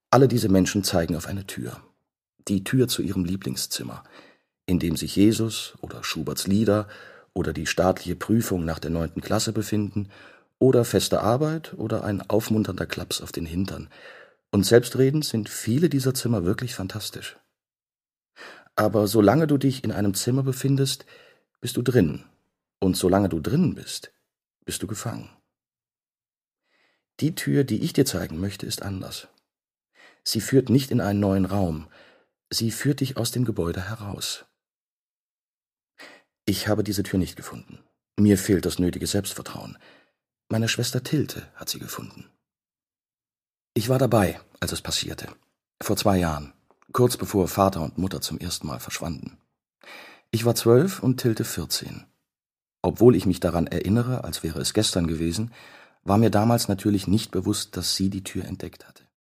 Alle diese Menschen zeigen auf eine Tür. Die Tür zu ihrem Lieblingszimmer, in dem sich Jesus oder Schuberts Lieder oder die staatliche Prüfung nach der 9. Klasse befinden oder feste Arbeit oder ein aufmunternder Klaps auf den Hintern. Und selbstredend sind viele dieser Zimmer wirklich fantastisch. Aber solange du dich in einem Zimmer befindest, bist du drin. Und solange du drin bist, bist du gefangen. Die Tür, die ich dir zeigen möchte, ist anders. Sie führt nicht in einen neuen Raum, sie führt dich aus dem Gebäude heraus. Ich habe diese Tür nicht gefunden. Mir fehlt das nötige Selbstvertrauen. Meine Schwester Tilte hat sie gefunden. Ich war dabei, als es passierte. Vor 2 Jahren, kurz bevor Vater und Mutter zum ersten Mal verschwanden. Ich war 12 und Tilte 14. Obwohl ich mich daran erinnere, als wäre es gestern gewesen, war mir damals natürlich nicht bewusst, dass sie die Tür entdeckt hatte.